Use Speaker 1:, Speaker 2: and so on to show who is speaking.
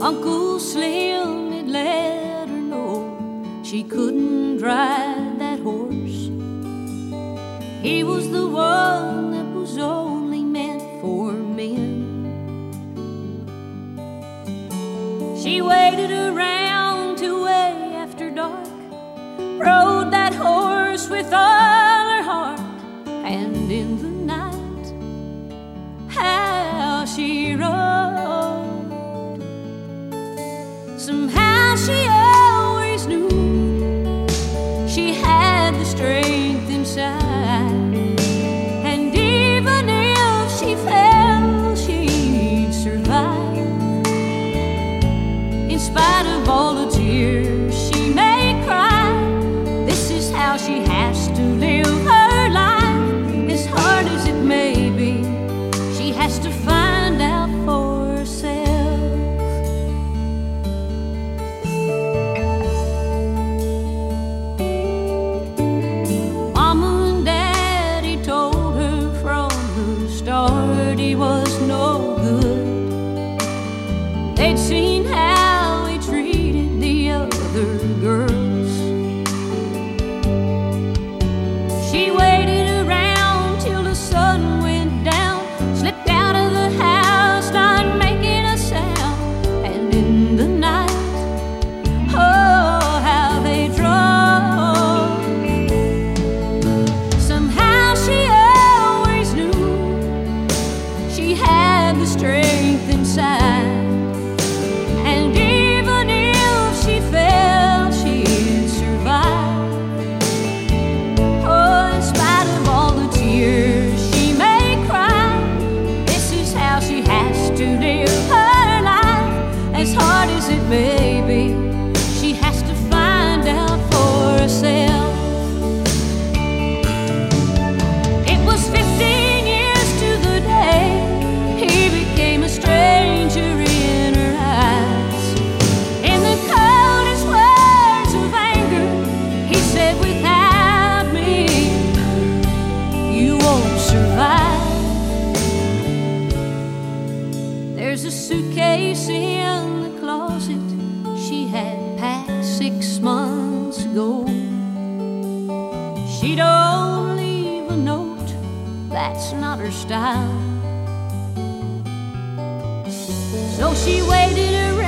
Speaker 1: Uncle Slim had let her know she couldn't ride that horse. He was the one that was only meant for men. She waited around till way after dark, rode that horse with all her heart, and in the night, how she rode. Somehow she always knew she had the strength inside, and even if she fell, she'd survive. In spite of all the tears she may cry, this is how she has to live her life. As hard as it may be, she has to find out for herself. Mama and Daddy told her from the start he was no good. They'd seen how he treated the other girls. She waited around till the sun went down, slipped out of the house, not making a sound. And in the night, oh, how they drove. Somehow she always knew she had the strength inside, and even if she fell, she'd survive. Oh, in spite of all the tears she may cry, this is how she has to live her life. As hard as it may be, she has to find out for herself. It was 15 years to the day he became a stranger in her eyes. In the coldest words of anger, he said, without me, you won't survive. There's a suitcase in the closet she had packed 6 months ago. She don't leave a note, that's not her style. So she waited around